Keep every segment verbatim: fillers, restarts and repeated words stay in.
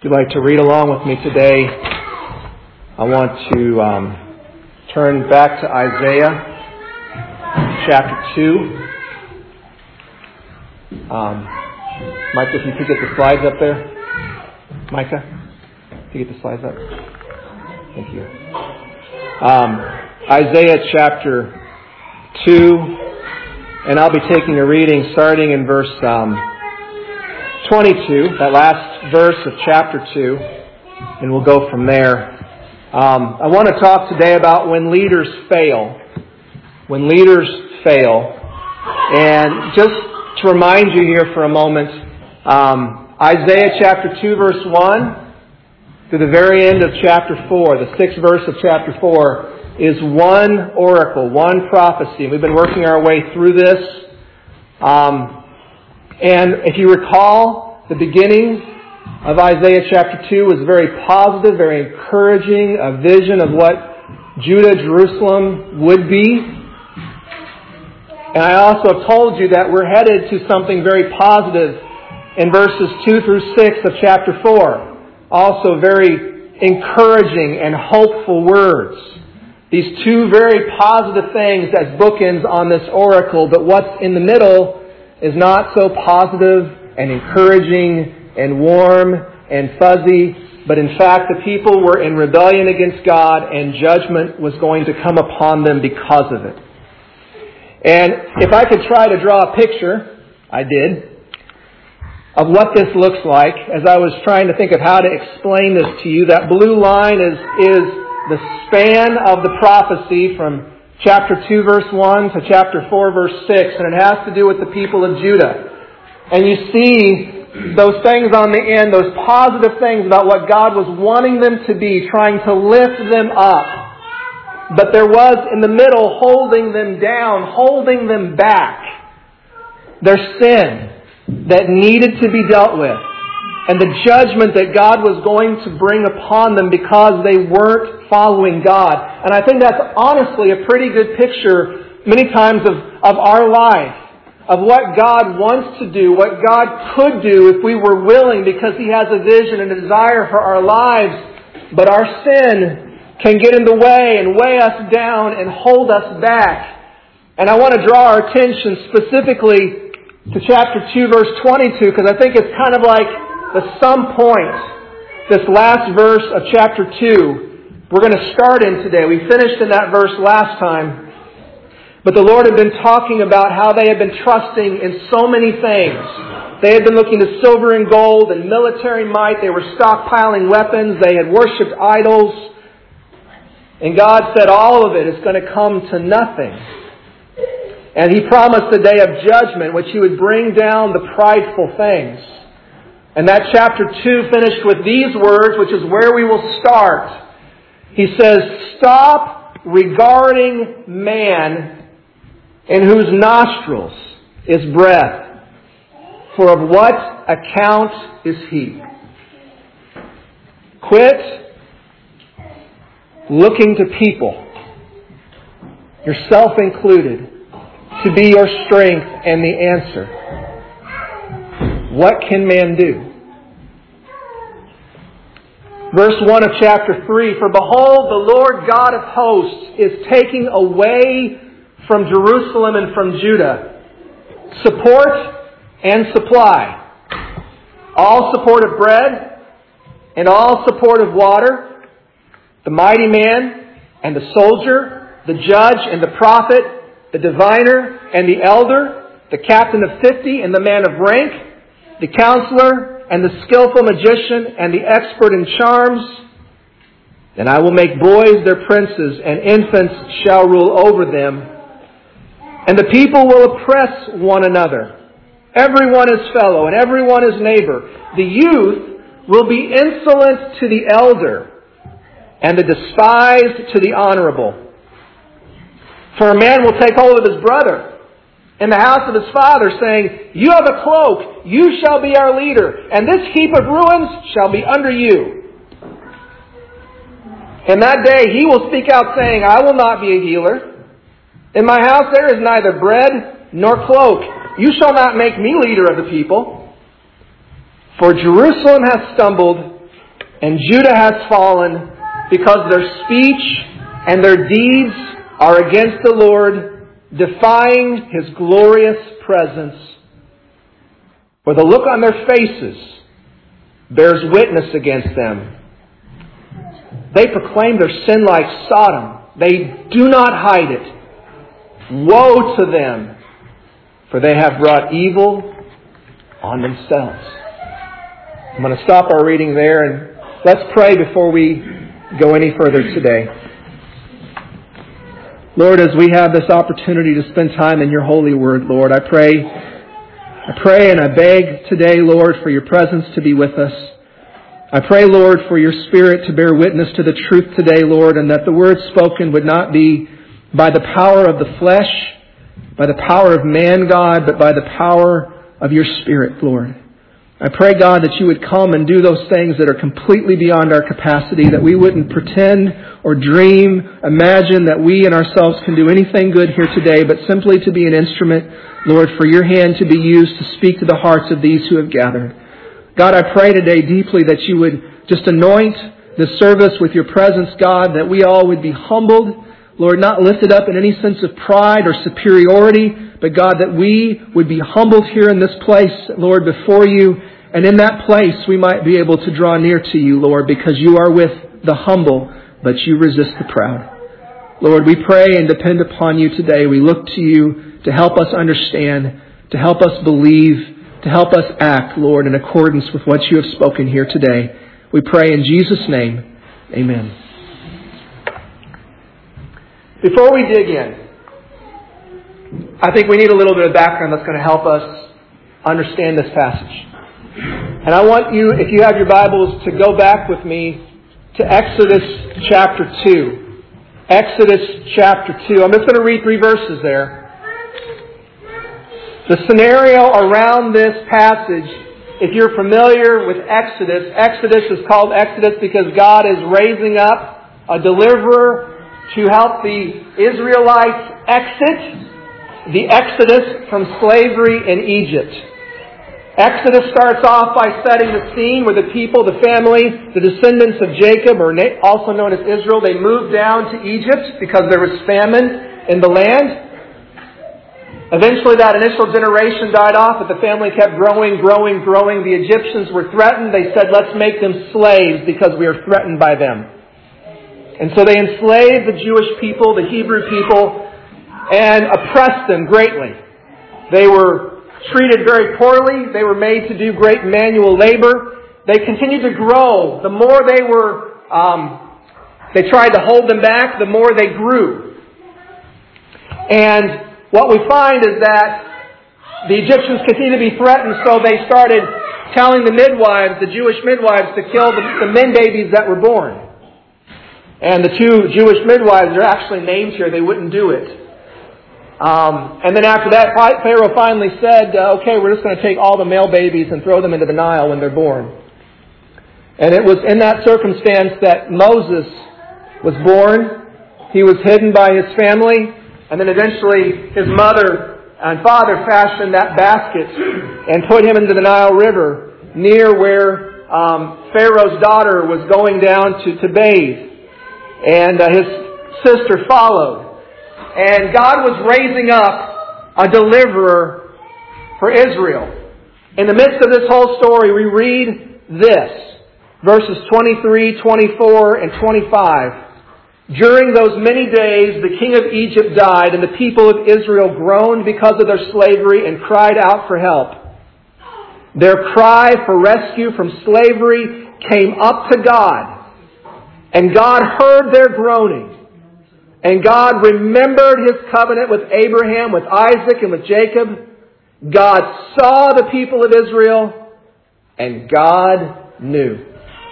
If you'd like to read along with me today, I want to um, turn back to Isaiah chapter two. Um, Micah, if you could get the slides up there. Micah, if you get the slides up. Thank you. Um, Isaiah chapter two, and I'll be taking a reading starting in verse um, twenty-two, that last verse of chapter two, and we'll go from there. Um, I want to talk today about when leaders fail. When leaders fail. And just to remind you here for a moment, um, Isaiah chapter two, verse one, to the very end of chapter four, the sixth verse of chapter four, is one oracle, one prophecy. We've been working our way through this. Um, and if you recall, the beginning of Isaiah chapter two was very positive, very encouraging, a vision of what Judah, Jerusalem would be. And I also have told you that we're headed to something very positive in verses two through six of chapter four. Also very encouraging and hopeful words. These two very positive things as bookends on this oracle, but what's in the middle is not so positive and encouraging and warm and fuzzy, but in fact the people were in rebellion against God and judgment was going to come upon them because of it. And if I could try to draw a picture, I did, of what this looks like as I was trying to think of how to explain this to you, that blue line is, is the span of the prophecy from chapter two verse one to chapter four verse six, and it has to do with the people of Judah. And you see those things on the end, those positive things about what God was wanting them to be, trying to lift them up. But there was in the middle holding them down, holding them back. Their sin that needed to be dealt with. And the judgment that God was going to bring upon them because they weren't following God. And I think that's honestly a pretty good picture many times of, of our life. Of what God wants to do, what God could do if we were willing, because He has a vision and a desire for our lives. But our sin can get in the way and weigh us down and hold us back. And I want to draw our attention specifically to chapter two, verse twenty-two, because I think it's kind of like the sum point, this last verse of chapter two. We're going to start in today. We finished in that verse last time. But the Lord had been talking about how they had been trusting in so many things. They had been looking to silver and gold and military might. They were stockpiling weapons. They had worshipped idols. And God said all of it is going to come to nothing. And He promised a day of judgment, which He would bring down the prideful things. And that chapter two finished with these words, which is where we will start. He says, "Stop regarding man, in whose nostrils is breath, for of what account is he?" Quit looking to people, yourself included, to be your strength and the answer. What can man do? Verse one of chapter three, "For behold, the Lord God of hosts is taking away from Jerusalem and from Judah support and supply, all support of bread and all support of water, the mighty man and the soldier, the judge and the prophet, the diviner and the elder, the captain of fifty and the man of rank, the counselor and the skillful magician and the expert in charms. And I will make boys their princes, and infants shall rule over them. And the people will oppress one another. Everyone is fellow, and everyone is neighbor. The youth will be insolent to the elder, and the despised to the honorable. For a man will take hold of his brother in the house of his father, saying, 'You have a cloak, you shall be our leader, and this heap of ruins shall be under you.' In that day he will speak out, saying, 'I will not be a healer. In my house there is neither bread nor cloak. You shall not make me leader of the people. For Jerusalem has stumbled, And Judah has fallen because their speech and their deeds are against the Lord, defying His glorious presence. For the look on their faces bears witness against them. They proclaim their sin like Sodom. They do not hide it. Woe to them, for they have brought evil on themselves. I'm going to stop our reading there and let's pray before we go any further today. Lord, as we have this opportunity to spend time in Your holy word, Lord, I pray, I pray and I beg today, Lord, for Your presence to be with us. I pray, Lord, for Your Spirit to bear witness to the truth today, Lord, and that the words spoken would not be by the power of the flesh, by the power of man, God, but by the power of Your Spirit, Lord. I pray, God, that You would come and do those things that are completely beyond our capacity, that we wouldn't pretend or dream, imagine that we and ourselves can do anything good here today, but simply to be an instrument, Lord, for Your hand to be used to speak to the hearts of these who have gathered. God, I pray today deeply that You would just anoint this service with Your presence, God, that we all would be humbled, Lord, not lifted up in any sense of pride or superiority, but God, that we would be humbled here in this place, Lord, before You. And in that place, we might be able to draw near to You, Lord, because You are with the humble, but You resist the proud. Lord, we pray and depend upon You today. We look to You to help us understand, to help us believe, to help us act, Lord, in accordance with what You have spoken here today. We pray in Jesus' name. Amen. Before we dig in, I think we need a little bit of background that's going to help us understand this passage. And I want you, if you have your Bibles, to go back with me to Exodus chapter two. Exodus chapter two. I'm just going to read three verses there. The scenario around this passage, if you're familiar with Exodus, Exodus is called Exodus because God is raising up a deliverer to help the Israelites exit the Exodus from slavery in Egypt. Exodus starts off by setting the scene where the people, the family, the descendants of Jacob, or also known as Israel, they moved down to Egypt because there was famine in the land. Eventually that initial generation died off, but the family kept growing, growing, growing. The Egyptians were threatened. They said, let's make them slaves because we are threatened by them. And so they enslaved the Jewish people, the Hebrew people, and oppressed them greatly. They were treated very poorly. They were made to do great manual labor. They continued to grow. The more they were, um, they tried to hold them back, the more they grew. And what we find is that the Egyptians continued to be threatened, so they started telling the midwives, the Jewish midwives, to kill the, the men babies that were born. And the two Jewish midwives are actually named here. They wouldn't do it. Um, and then after that, Pharaoh finally said, uh, okay, we're just going to take all the male babies and throw them into the Nile when they're born. And it was in that circumstance that Moses was born. He was hidden by his family. And then eventually his mother and father fashioned that basket and put him into the Nile River near where um, Pharaoh's daughter was going down to, to bathe. And uh, his sister followed. And God was raising up a deliverer for Israel. In the midst of this whole story, we read this. Verses twenty-three, twenty-four, and twenty-five. During those many days, the king of Egypt died, and the people of Israel groaned because of their slavery and cried out for help. Their cry for rescue from slavery came up to God. And God heard their groaning. And God remembered His covenant with Abraham, with Isaac, and with Jacob. God saw the people of Israel, and God knew.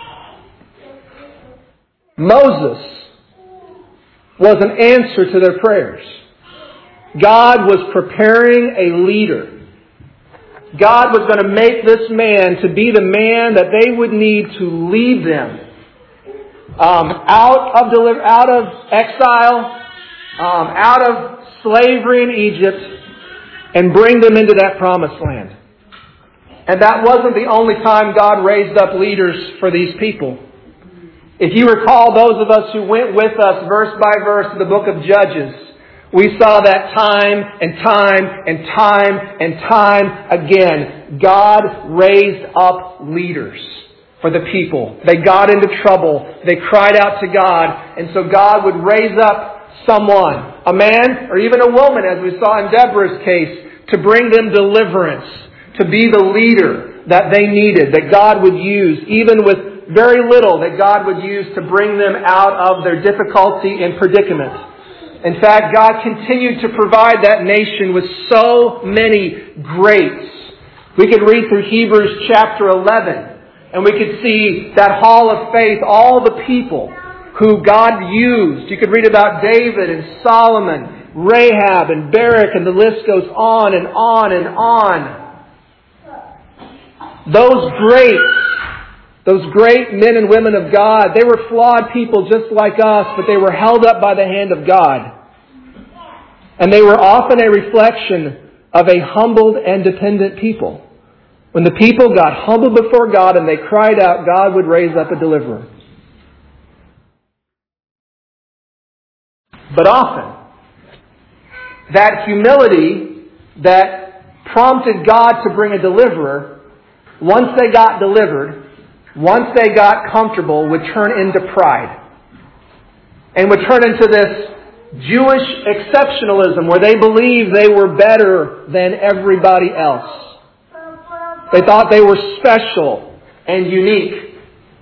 Moses was an answer to their prayers. God was preparing a leader. God was going to make this man to be the man that they would need to lead them Um, out of deliver, out of exile, um, out of slavery in Egypt, and bring them into that promised land. And that wasn't the only time God raised up leaders for these people. If you recall, those of us who went with us verse by verse to the book of Judges, we saw that time and time and time and time again, God raised up leaders for the people. They got into trouble. They cried out to God. And so God would raise up someone, a man or even a woman, as we saw in Deborah's case, to bring them deliverance, to be the leader that they needed, that God would use, even with very little, that God would use to bring them out of their difficulty and predicament. In fact, God continued to provide that nation with so many greats. We could read through Hebrews chapter eleven, and we could see that hall of faith, all the people who God used. You could read about David and Solomon, Rahab and Barak, and the list goes on and on and on. Those greats, those great men and women of God, they were flawed people just like us, but they were held up by the hand of God. And they were often a reflection of a humbled and dependent people. When the people got humbled before God and they cried out, God would raise up a deliverer. But often, that humility that prompted God to bring a deliverer, once they got delivered, once they got comfortable, would turn into pride. And would turn into this Jewish exceptionalism where they believed they were better than everybody else. They thought they were special and unique.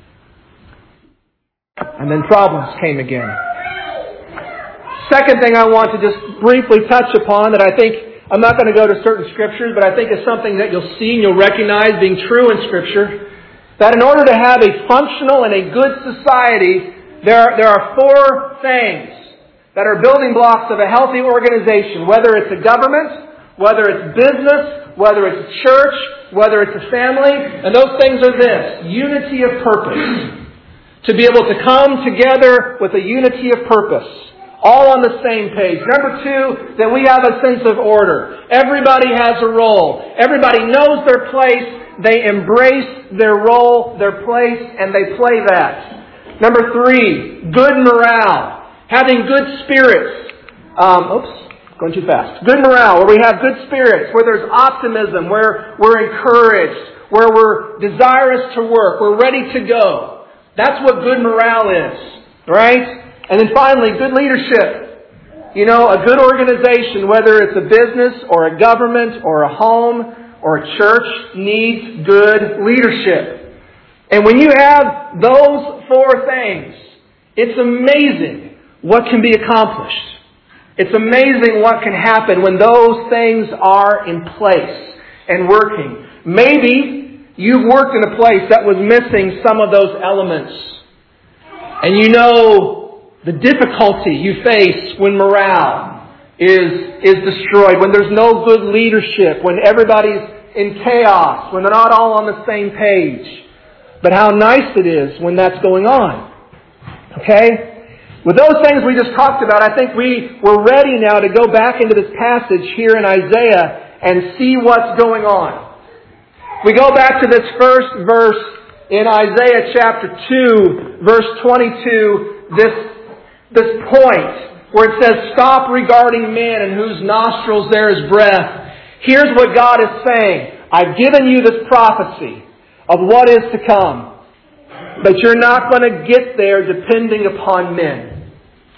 And then problems came again. Second thing I want to just briefly touch upon that I think, I'm not going to go to certain scriptures, but I think is something that you'll see and you'll recognize being true in Scripture, that in order to have a functional and a good society, there are, there are four things that are building blocks of a healthy organization, whether it's a government, whether it's business, whether it's a church, whether it's a family, and those things are this: unity of purpose. To be able to come together with a unity of purpose. All on the same page. Number two, that we have a sense of order. Everybody has a role. Everybody knows their place. They embrace their role, their place, and they play that. Number three, good morale. Having good spirits. Um, oops, going too fast. Good morale, where we have good spirits, where there's optimism, where we're encouraged, where we're desirous to work, we're ready to go. That's what good morale is, right? And then finally, good leadership. You know, a good organization, whether it's a business or a government or a home or a church, needs good leadership. And when you have those four things, it's amazing what can be accomplished. It's amazing what can happen when those things are in place and working. Maybe you've worked in a place that was missing some of those elements. And you know the difficulty you face when morale is, is destroyed, when there's no good leadership, when everybody's in chaos, when they're not all on the same page. But how nice it is when that's going on. Okay? With those things we just talked about, I think we, we're ready now to go back into this passage here in Isaiah and see what's going on. We go back to this first verse in Isaiah chapter two, verse twenty-two, this This point where it says, stop regarding man in whose nostrils there is breath. Here's what God is saying. I've given you this prophecy of what is to come. But you're not going to get there depending upon men.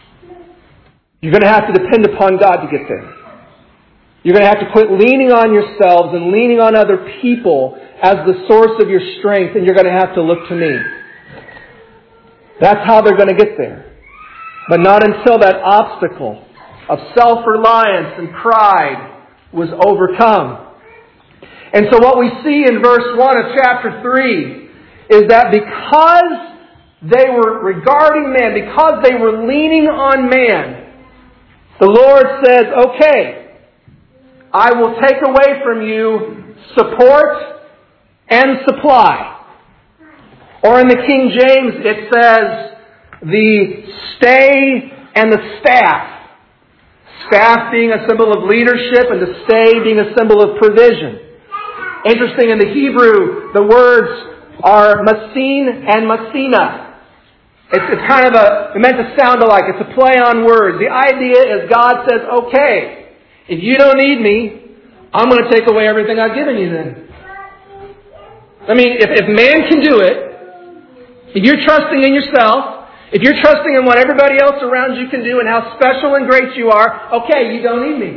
You're going to have to depend upon God to get there. You're going to have to quit leaning on yourselves and leaning on other people as the source of your strength, and you're going to have to look to me. That's how they're going to get there. But not until that obstacle of self-reliance and pride was overcome. And so what we see in verse one of chapter three is that because they were regarding man, because they were leaning on man, the Lord says, okay, I will take away from you support and supply. Or in the King James it says, the stay and the staff. Staff being a symbol of leadership and the stay being a symbol of provision. Interesting, in the Hebrew, the words are masin and masina. It's, it's kind of a, it's meant to sound alike. It's a play on words. The idea is God says, okay, if you don't need me, I'm going to take away everything I've given you then. I mean, if, if man can do it, if you're trusting in yourself, if you're trusting in what everybody else around you can do and how special and great you are, okay, you don't need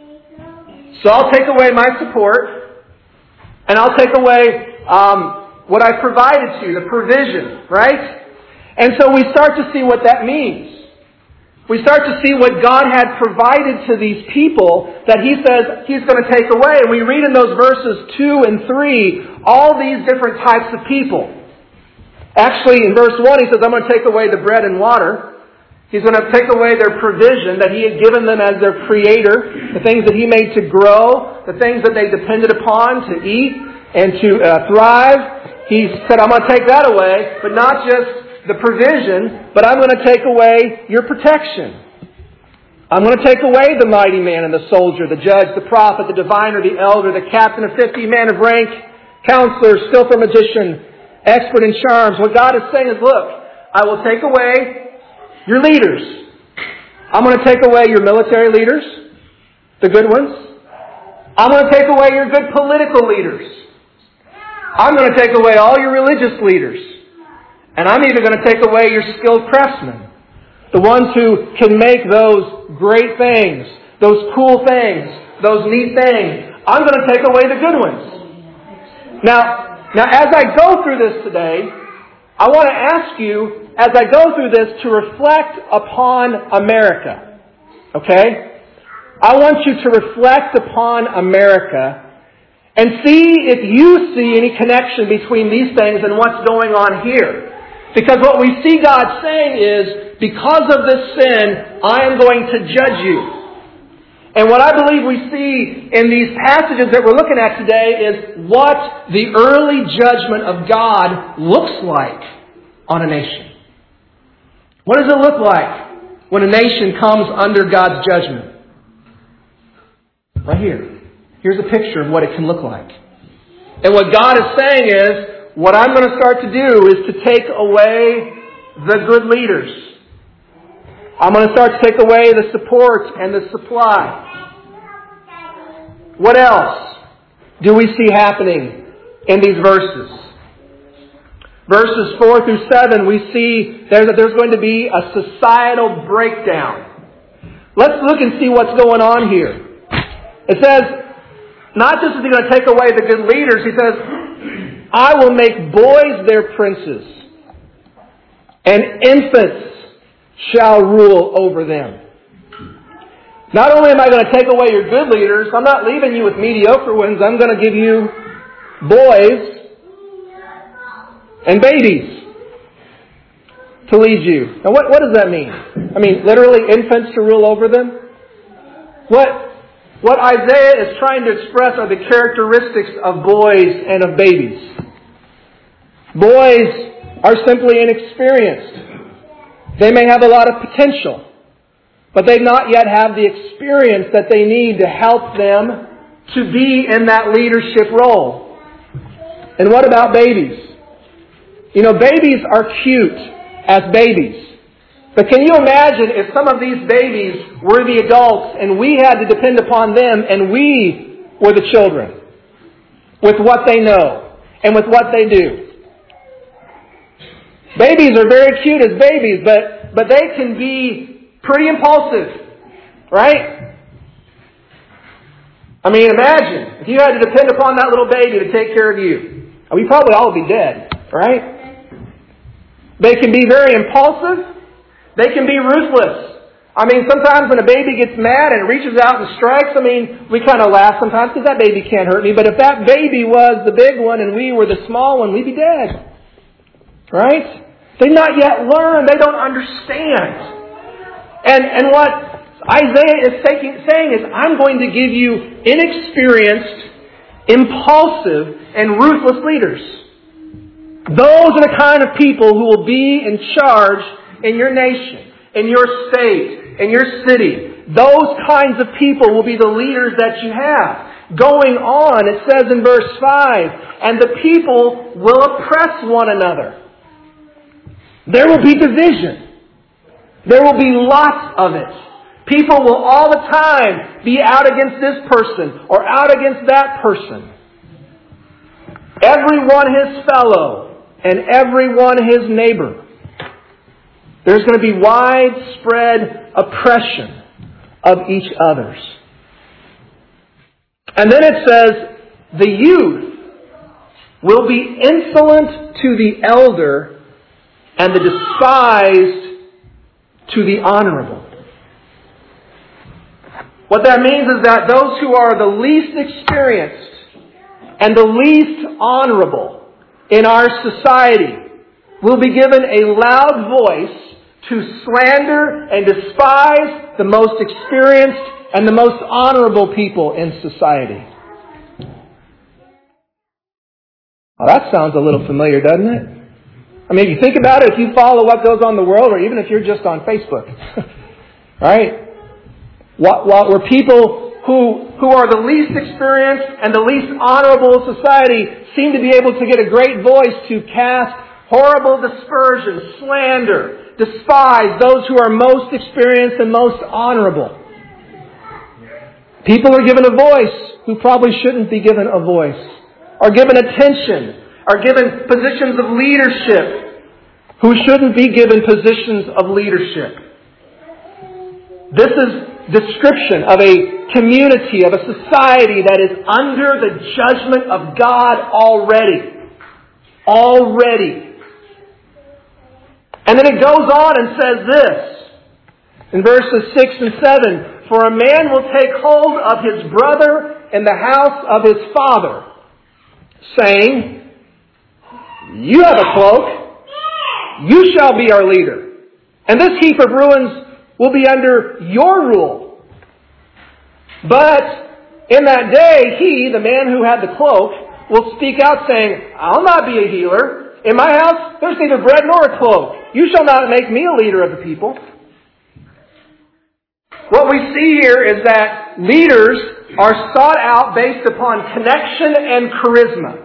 me. So I'll take away my support, and I'll take away um, what I provided to you, the provision, right? And so we start to see what that means. We start to see what God had provided to these people that He says He's going to take away. And we read in those verses two and three all these different types of people. Actually, in verse one, He says, I'm going to take away the bread and water. He's going to take away their provision that He had given them as their Creator, the things that He made to grow, the things that they depended upon to eat and to uh, thrive. He said, I'm going to take that away, but not just the provision, but I'm going to take away your protection. I'm going to take away the mighty man and the soldier, the judge, the prophet, the diviner, the elder, the captain of fifty, man of rank, counselor, skillful magician, expert in charms. What God is saying is, look, I will take away your leaders. I'm going to take away your military leaders, the good ones. I'm going to take away your good political leaders. I'm going to take away all your religious leaders. And I'm even going to take away your skilled craftsmen. The ones who can make those great things, those cool things, those neat things. I'm going to take away the good ones. Now, now as I go through this today, I want to ask you, as I go through this, to reflect upon America. Okay? I want you to reflect upon America and see if you see any connection between these things and what's going on here. Because what we see God saying is, because of this sin, I am going to judge you. And what I believe we see in these passages that we're looking at today is what the early judgment of God looks like on a nation. What does it look like when a nation comes under God's judgment? Right here. Here's a picture of what it can look like. And what God is saying is, what I'm going to start to do is to take away the good leaders. I'm going to start to take away the support and the supply. What else do we see happening in these verses? Verses four through seven, we see there's, there's going to be a societal breakdown. Let's look and see what's going on here. It says, not just is He going to take away the good leaders, He says, I will make boys their princes, and infants shall rule over them. Not only am I going to take away your good leaders, I'm not leaving you with mediocre ones. I'm going to give you boys and babies to lead you. Now what, what does that mean? I mean, literally infants to rule over them? What, what Isaiah is trying to express are the characteristics of boys and of babies. Boys are simply inexperienced. They may have a lot of potential, but they not yet have the experience that they need to help them to be in that leadership role. And what about babies? You know, babies are cute as babies. But can you imagine if some of these babies were the adults and we had to depend upon them and we were the children with what they know and with what they do? Babies are very cute as babies, but, but they can be pretty impulsive, right? I mean, imagine if you had to depend upon that little baby to take care of you. We'd probably all be dead, right? They can be very impulsive. They can be ruthless. I mean, sometimes when a baby gets mad and reaches out and strikes, I mean, we kind of laugh sometimes because that baby can't hurt me. But if that baby was the big one and we were the small one, we'd be dead. Right? They've not yet learned. They don't understand. And and what Isaiah is taking, saying is, I'm going to give you inexperienced, impulsive, and ruthless leaders. Those are the kind of people who will be in charge in your nation, in your state, in your city. Those kinds of people will be the leaders that you have. Going on, it says in verse five, and the people will oppress one another. There will be division. There will be lots of it. People will all the time be out against this person or out against that person. Everyone his fellow and everyone his neighbor. There's going to be widespread oppression of each other's. And then it says, the youth will be insolent to the elder and the despised to the honorable. What that means is that those who are the least experienced and the least honorable in our society will be given a loud voice to slander and despise the most experienced and the most honorable people in society. Well, that sounds a little familiar, doesn't it? I mean, if you think about it, if you follow what goes on in the world, or even if you're just on Facebook, right? What, what were people who, who are the least experienced and the least honorable in society seem to be able to get a great voice to cast horrible dispersion, slander, despise those who are most experienced and most honorable. People are given a voice who probably shouldn't be given a voice, are given attention, are given positions of leadership who shouldn't be given positions of leadership. This is description of a community, of a society that is under the judgment of God already. Already. And then it goes on and says this in verses six and seven, for a man will take hold of his brother in the house of his father, saying, you have a cloak, you shall be our leader, and this heap of ruins will be under your rule. But in that day, he, the man who had the cloak, will speak out saying, I'll not be a healer. In my house, there's neither bread nor a cloak. You shall not make me a leader of the people. What we see here is that leaders are sought out based upon connection and charisma,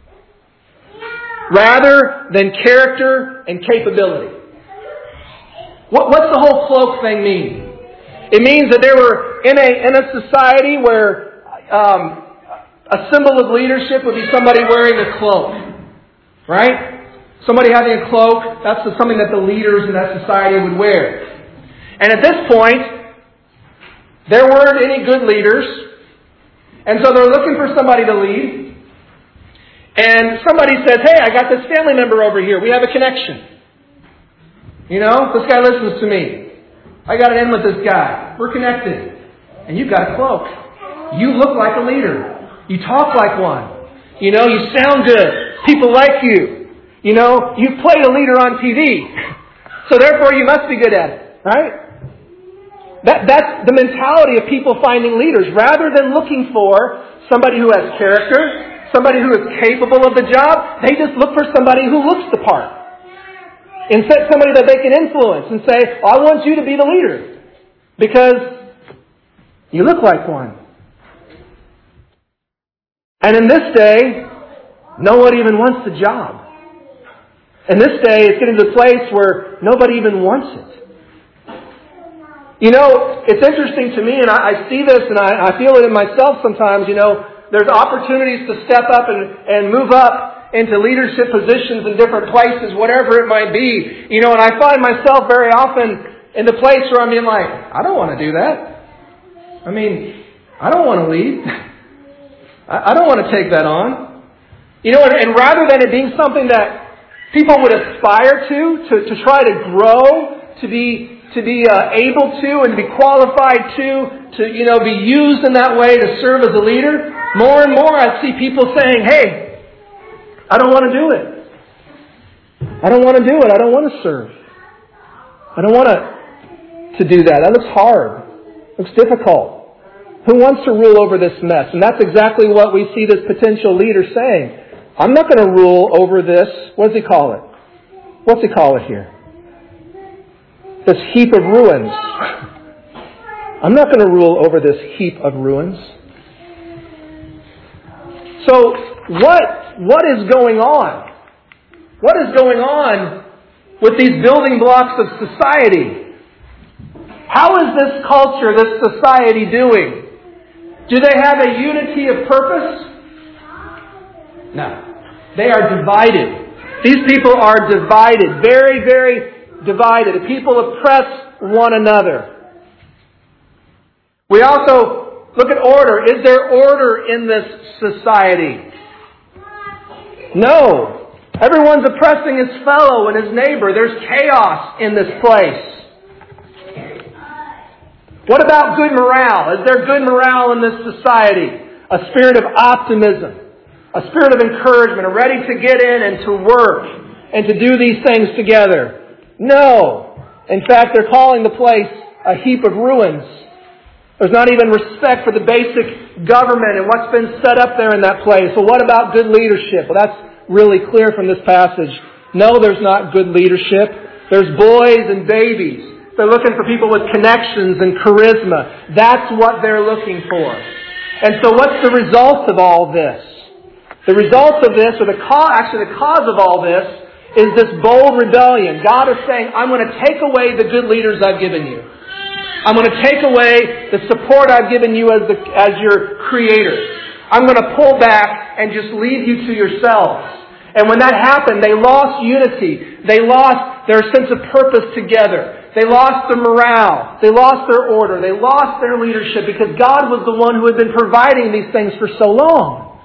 rather than character and capability. What, what's the whole cloak thing mean? It means that there were in a in a society where um, a symbol of leadership would be somebody wearing a cloak, right? Somebody having a cloak, that's something that the leaders in that society would wear. And at this point, there weren't any good leaders, and so they're looking for somebody to lead. And somebody says, hey, I got this family member over here. We have a connection. You know, this guy listens to me. I got it in with this guy. We're connected. And you've got a cloak. You look like a leader. You talk like one. You know, you sound good. People like you. You know, you played a leader on T V. So therefore you must be good at it. Right? That, that's the mentality of people finding leaders. Rather than looking for somebody who has character, somebody who is capable of the job, they just look for somebody who looks the part. Instead, somebody that they can influence and say, well, I want you to be the leader because you look like one. And in this day, no one even wants the job. In this day, it's getting to the place where nobody even wants it. You know, it's interesting to me, and I, I see this and I, I feel it in myself sometimes, you know, there's opportunities to step up and, and move up into leadership positions in different places, whatever it might be. You know, and I find myself very often in the place where I'm being like, I don't want to do that. I mean, I don't want to lead. I, I don't want to take that on. You know, and, and rather than it being something that people would aspire to, to, to try to grow, to be to be uh, able to and to be qualified to, to, you know, be used in that way to serve as a leader, more and more I see people saying, hey, I don't want to do it. I don't want to do it. I don't want to serve. I don't want to, to do that. That looks hard. It looks difficult. Who wants to rule over this mess? And that's exactly what we see this potential leader saying. I'm not going to rule over this. What does he call it? What's he call it here? This heap of ruins. I'm not going to rule over this heap of ruins. So, what what is going on? What is going on with these building blocks of society. How is this culture, this society doing? Do they have a unity of purpose? No. They are divided. These people are divided. Very, very divided. The people oppress one another. We also look at order. Is there order in this society? No. Everyone's oppressing his fellow and his neighbor. There's chaos in this place. What about good morale? Is there good morale in this society? A spirit of optimism, a spirit of encouragement, a ready to get in and to work and to do these things together? No. In fact, they're calling the place a heap of ruins. There's not even respect for the basic government and what's been set up there in that place. Well, what about good leadership? Well, that's really clear from this passage. No, there's not good leadership. There's boys and babies. They're looking for people with connections and charisma. That's what they're looking for. And so what's the result of all this? The result of this, or the cause, actually the cause of all this, is this bold rebellion. God is saying, I'm going to take away the good leaders I've given you. I'm going to take away the support I've given you as the, as your creator. I'm going to pull back and just leave you to yourselves. And when that happened, they lost unity. They lost their sense of purpose together. They lost their morale. They lost their order. They lost their leadership because God was the one who had been providing these things for so long.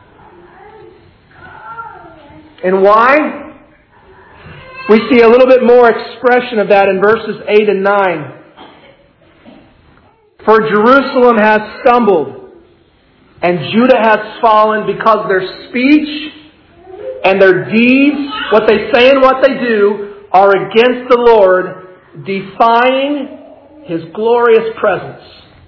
And why? We see a little bit more expression of that in verses eight and nine. For Jerusalem has stumbled, and Judah has fallen because their speech and their deeds, what they say and what they do, are against the Lord, defying His glorious presence.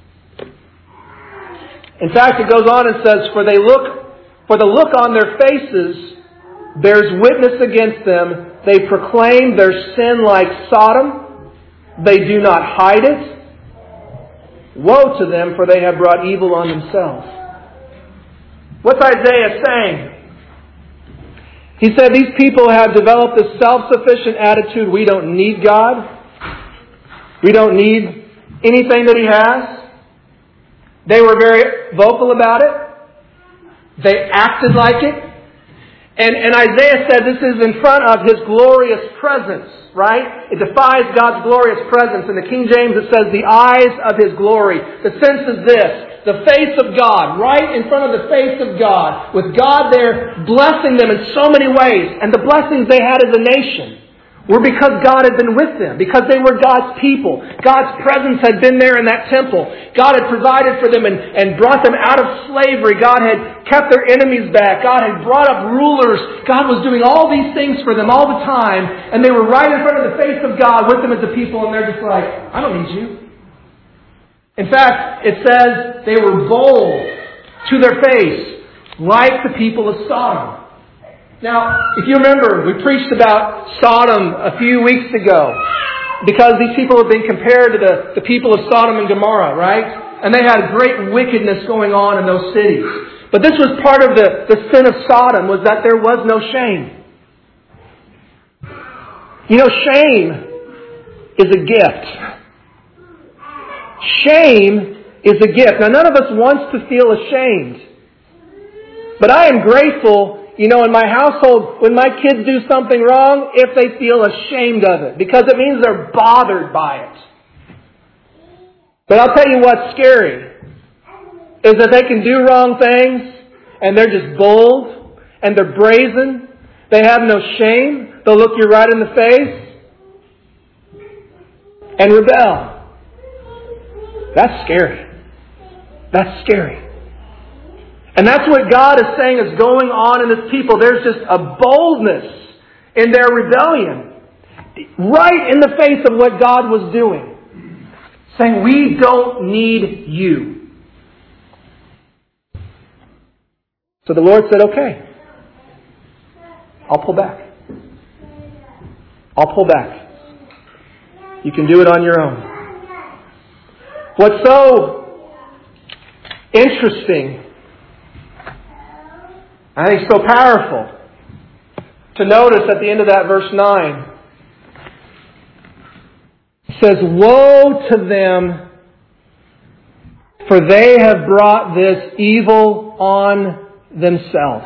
In fact, it goes on and says, For they look, for the look on their faces bears witness against them. They proclaim their sin like Sodom. They do not hide it. Woe to them, for they have brought evil on themselves. What's Isaiah saying? He said these people have developed this self-sufficient attitude. We don't need God. We don't need anything that He has. They were very vocal about it. They acted like it. And, and Isaiah said this is in front of His glorious presence, right? It defies God's glorious presence. In the King James it says the eyes of His glory. The sense is this, the face of God, right in front of the face of God, with God there blessing them in so many ways. And the blessings they had as a nation were because God had been with them, because they were God's people. God's presence had been there in that temple. God had provided for them and, and brought them out of slavery. God had kept their enemies back. God had brought up rulers. God was doing all these things for them all the time. And they were right in front of the face of God with them as a people. And they're just like, I don't need you. In fact, it says they were bold to their face, like the people of Sodom. Now, if you remember, we preached about Sodom a few weeks ago because these people have been compared to the, the people of Sodom and Gomorrah, right? And they had great wickedness going on in those cities. But this was part of the, the sin of Sodom, was that there was no shame. You know, shame is a gift. Shame is a gift. Now, none of us wants to feel ashamed. But I am grateful, you know, in my household, when my kids do something wrong, if they feel ashamed of it, because it means they're bothered by it. But I'll tell you what's scary, is that they can do wrong things, and they're just bold, and they're brazen. They have no shame. They'll look you right in the face and rebel. That's scary. That's scary. And that's what God is saying is going on in His people. There's just a boldness in their rebellion, right in the face of what God was doing. Saying, we don't need you. So the Lord said, okay, I'll pull back. I'll pull back. You can do it on your own. What's so interesting, I think so powerful, to notice at the end of that verse nine, says, "Woe to them, for they have brought this evil on themselves."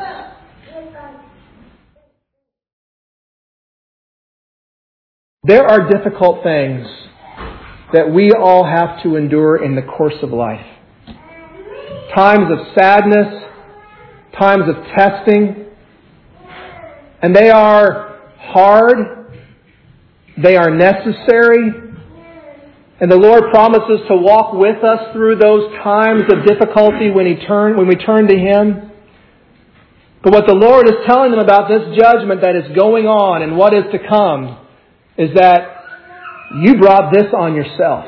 There are difficult things that we all have to endure in the course of life. Times of sadness, times of testing, and they are hard, they are necessary, and the Lord promises to walk with us through those times of difficulty when He turn, when we turn to Him. But what the Lord is telling them about this judgment that is going on and what is to come is that you brought this on yourself.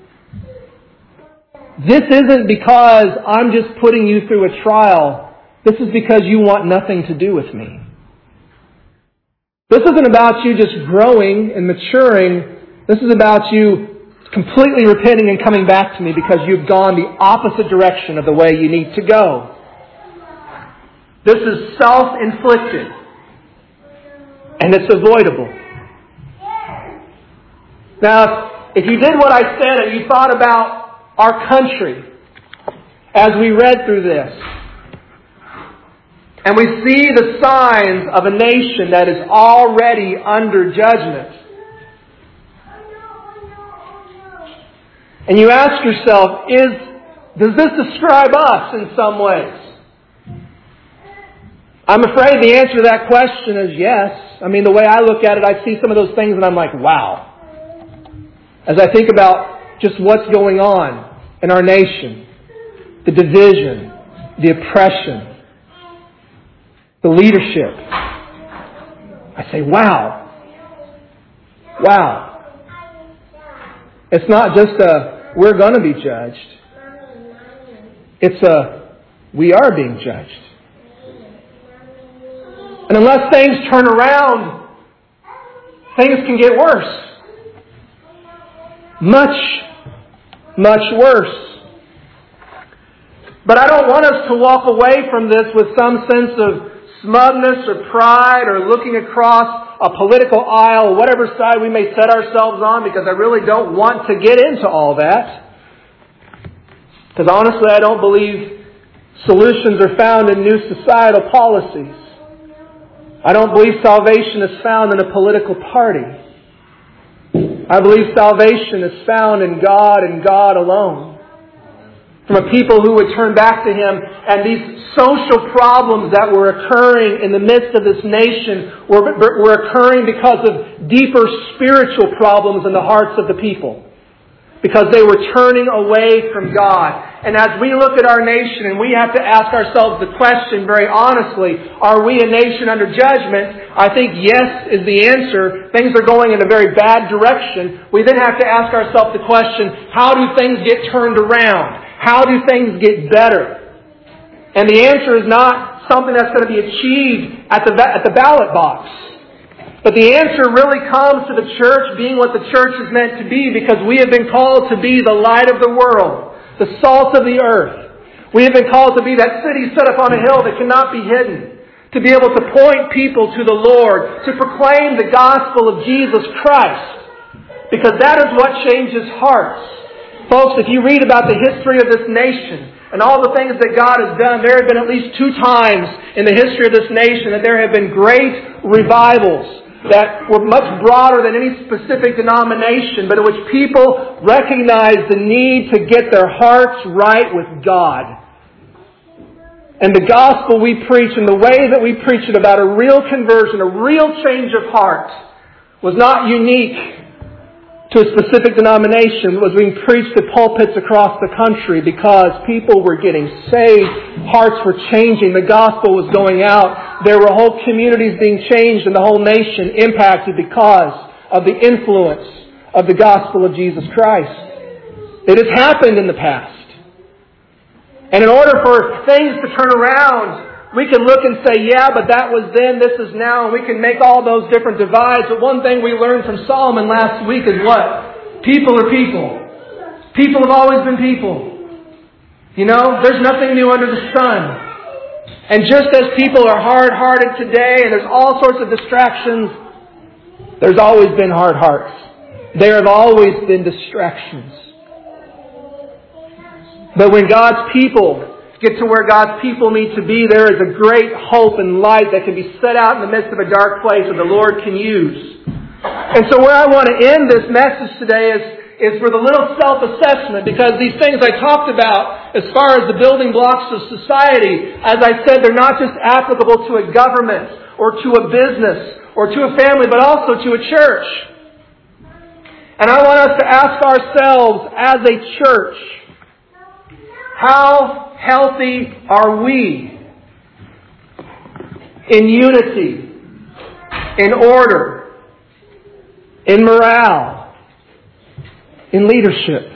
This isn't because I'm just putting you through a trial. This is because you want nothing to do with me. This isn't about you just growing and maturing. This is about you completely repenting and coming back to me because you've gone the opposite direction of the way you need to go. This is self-inflicted. And it's avoidable. Now, if you did what I said and you thought about our country as we read through this, and we see the signs of a nation that is already under judgment, and you ask yourself, is does this describe us in some ways? I'm afraid the answer to that question is yes. I mean, the way I look at it, I see some of those things and I'm like, wow. As I think about just what's going on in our nation, the division, the oppression, the leadership, I say, wow. Wow. It's not just a, we're going to be judged. It's a, we are being judged. And unless things turn around, things can get worse. Much, much worse. But I don't want us to walk away from this with some sense of smugness or pride or looking across a political aisle, whatever side we may set ourselves on, because I really don't want to get into all that. Because honestly, I don't believe solutions are found in new societal policies. I don't believe salvation is found in a political party. I believe salvation is found in God and God alone. From a people who would turn back to Him, and these social problems that were occurring in the midst of this nation were, were occurring because of deeper spiritual problems in the hearts of the people. Because they were turning away from God. And as we look at our nation and we have to ask ourselves the question very honestly, are we a nation under judgment? I think yes is the answer. Things are going in a very bad direction. We then have to ask ourselves the question, how do things get turned around? How do things get better? And the answer is not something that's going to be achieved at the, at the ballot box. But the answer really comes to the church being what the church is meant to be, because we have been called to be the light of the world, the salt of the earth. We have been called to be that city set up on a hill that cannot be hidden, to be able to point people to the Lord, to proclaim the gospel of Jesus Christ, because that is what changes hearts. Folks, if you read about the history of this nation and all the things that God has done, there have been at least two times in the history of this nation that there have been great revivals that were much broader than any specific denomination, but in which people recognized the need to get their hearts right with God. And the gospel we preach and the way that we preach it about a real conversion, a real change of heart, was not unique to a specific denomination. It was being preached at pulpits across the country because people were getting saved. Hearts were changing. The gospel was going out. There were whole communities being changed and the whole nation impacted because of the influence of the gospel of Jesus Christ. It has happened in the past. And in order for things to turn around, we can look and say, yeah, but that was then, this is now, and we can make all those different divides. But one thing we learned from Solomon last week is what? People are people. People have always been people. You know, there's nothing new under the sun. And just as people are hard-hearted today, and there's all sorts of distractions, there's always been hard hearts. There have always been distractions. But when God's people get to where God's people need to be, there is a great hope and light that can be set out in the midst of a dark place that the Lord can use. And so where I want to end this message today is, is with a little self-assessment, because these things I talked about as far as the building blocks of society, as I said, they're not just applicable to a government or to a business or to a family, but also to a church. And I want us to ask ourselves as a church, how healthy are we in unity, in order, in morale, in leadership?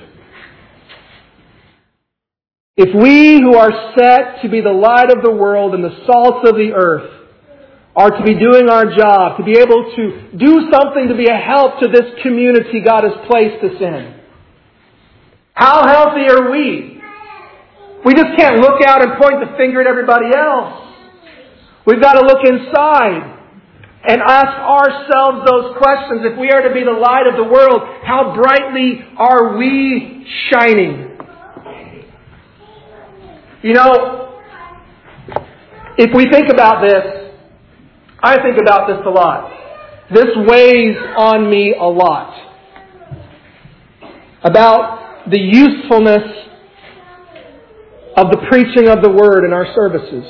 If we who are set to be the light of the world and the salt of the earth are to be doing our job, to be able to do something to be a help to this community God has placed us in, how healthy are we? We just can't look out and point the finger at everybody else. We've got to look inside and ask ourselves those questions. If we are to be the light of the world, how brightly are we shining? You know, if we think about this, I think about this a lot. This weighs on me a lot. About the usefulness of the preaching of the Word in our services.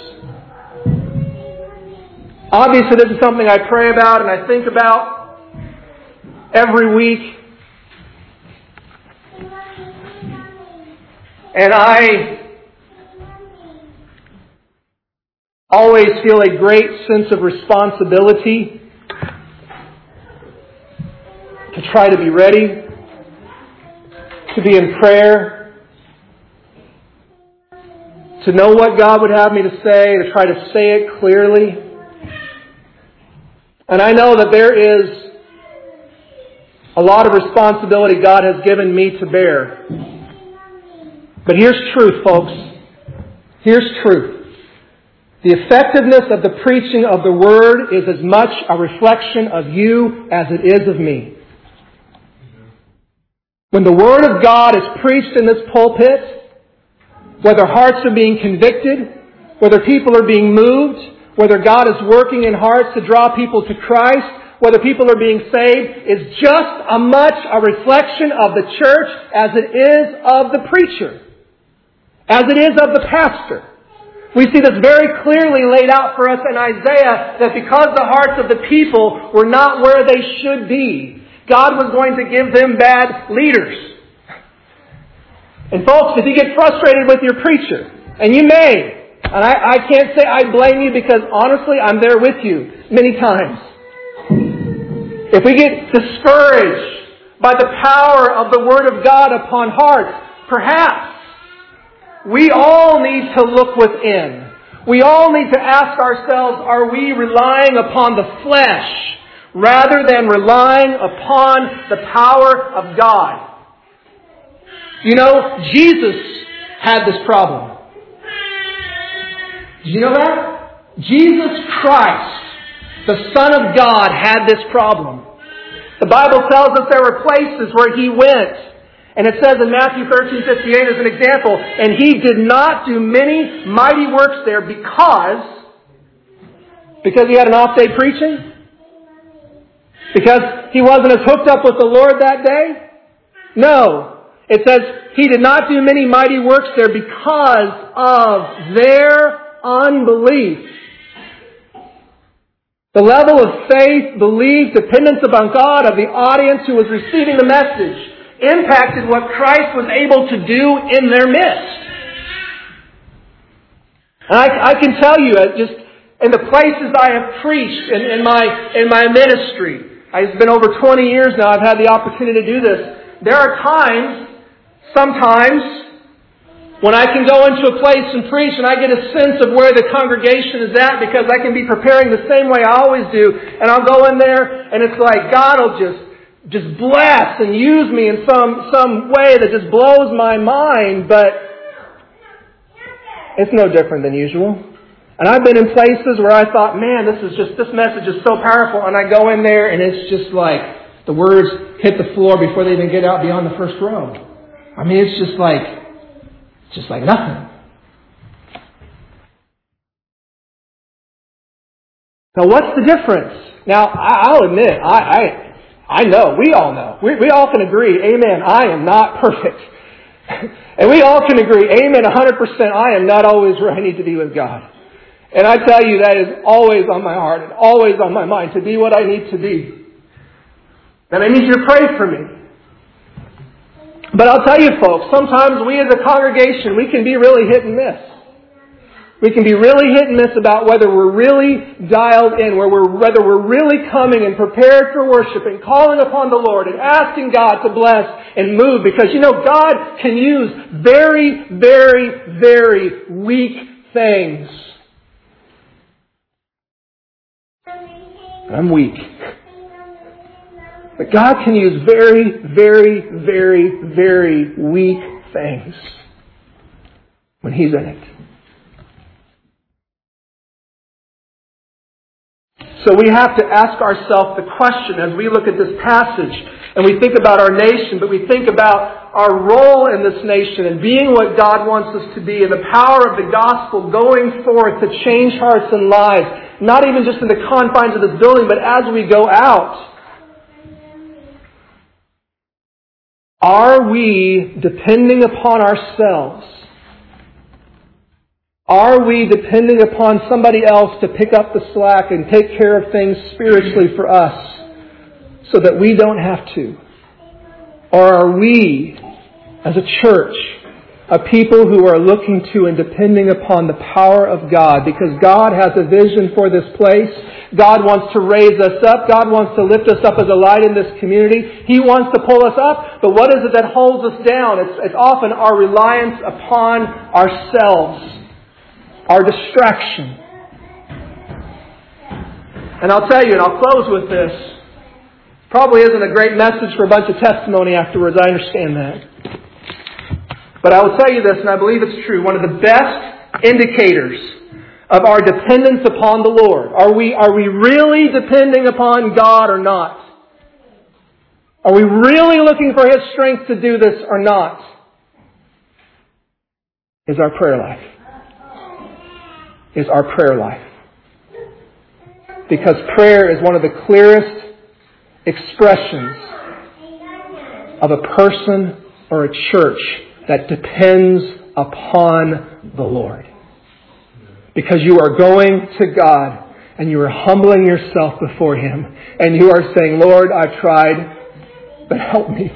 Obviously, this is something I pray about and I think about every week. And I always feel a great sense of responsibility to try to be ready, to be in prayer, to know what God would have me to say, to try to say it clearly. And I know that there is a lot of responsibility God has given me to bear. But here's truth, folks. Here's truth. The effectiveness of the preaching of the Word is as much a reflection of you as it is of me. When the Word of God is preached in this pulpit, whether hearts are being convicted, whether people are being moved, whether God is working in hearts to draw people to Christ, whether people are being saved, is just as much a reflection of the church as it is of the preacher, as it is of the pastor. We see this very clearly laid out for us in Isaiah, that because the hearts of the people were not where they should be, God was going to give them bad leaders. And folks, if you get frustrated with your preacher, and you may, and I, I can't say I blame you, because honestly, I'm there with you many times. If we get discouraged by the power of the Word of God upon hearts, perhaps we all need to look within. We all need to ask ourselves, are we relying upon the flesh rather than relying upon the power of God? You know, Jesus had this problem. Did you know that? Jesus Christ, the Son of God, had this problem. The Bible tells us there were places where He went. And it says in Matthew thirteen fifty-eight as an example, and He did not do many mighty works there because, because He had an off day preaching? Because He wasn't as hooked up with the Lord that day? No. It says He did not do many mighty works there because of their unbelief. The level of faith, belief, dependence upon God of the audience who was receiving the message impacted what Christ was able to do in their midst. And I, I can tell you, just in the places I have preached in, in my in my ministry, it's been over twenty years now I've had the opportunity to do this. There are times Sometimes, when I can go into a place and preach and I get a sense of where the congregation is at, because I can be preparing the same way I always do, and I'll go in there and it's like God will just just bless and use me in some, some way that just blows my mind, but it's no different than usual. And I've been in places where I thought, man, this is just this message is so powerful, and I go in there and it's just like The words hit the floor before they even get out beyond the first row. I mean, it's just like, just like nothing. Now, what's the difference? Now, I'll admit, I, I, I know, we all know. We, we all can agree, amen, I am not perfect. And we all can agree, amen, one hundred percent, I am not always where I need to be with God. And I tell you, that is always on my heart and always on my mind, to be what I need to be. And I need you to pray for me. But I'll tell you folks, sometimes we as a congregation, we can be really hit and miss. We can be really hit and miss about whether we're really dialed in, where we're, whether we're really coming and prepared for worship and calling upon the Lord and asking God to bless and move. Because, you know, God can use very, very, very weak things. I'm weak. But God can use very, very, very, very weak things when He's in it. So we have to ask ourselves the question as we look at this passage and we think about our nation, but we think about our role in this nation and being what God wants us to be and the power of the gospel going forth to change hearts and lives, not even just in the confines of this building, but as we go out. Are we depending upon ourselves? Are we depending upon somebody else to pick up the slack and take care of things spiritually for us so that we don't have to? Or are we, as a church, a people who are looking to and depending upon the power of God? Because God has a vision for this place. God wants to raise us up. God wants to lift us up as a light in this community. He wants to pull us up. But what is it that holds us down? It's, it's often our reliance upon ourselves. Our distraction. And I'll tell you, and I'll close with this. Probably isn't a great message for a bunch of testimony afterwards. I understand that. But I will tell you this, and I believe it's true. One of the best indicators of our dependence upon the Lord. Are we, are we really depending upon God or not? Are we really looking for His strength to do this or not? Is our prayer life. Is our prayer life. Because prayer is one of the clearest expressions of a person or a church that depends upon the Lord. Because you are going to God and you are humbling yourself before Him and you are saying, Lord, I've tried, but help me.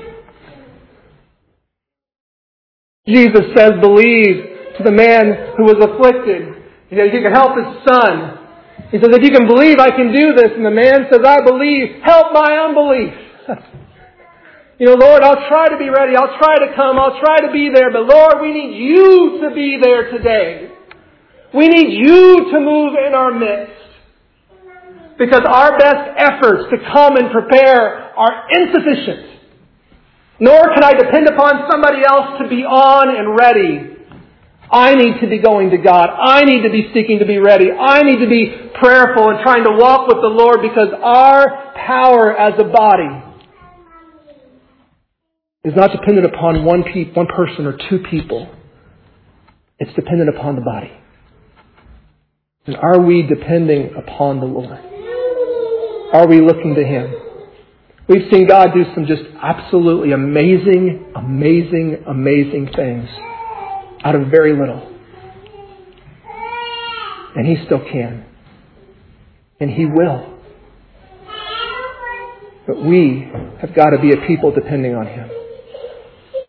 Jesus says, believe to the man who was afflicted. He said, he can help his son. He says, if you can believe, I can do this. And the man says, I believe. Help my unbelief. You know, Lord, I'll try to be ready. I'll try to come. I'll try to be there. But Lord, we need You to be there today. We need You to move in our midst. Because our best efforts to come and prepare are insufficient. Nor can I depend upon somebody else to be on and ready. I need to be going to God. I need to be seeking to be ready. I need to be prayerful and trying to walk with the Lord because our power as a body is not dependent upon one pe- one person or two people. It's dependent upon the body. And are we depending upon the Lord? Are we looking to Him? We've seen God do some just absolutely amazing, amazing, amazing things out of very little. And He still can. And He will. But we have got to be a people depending on Him.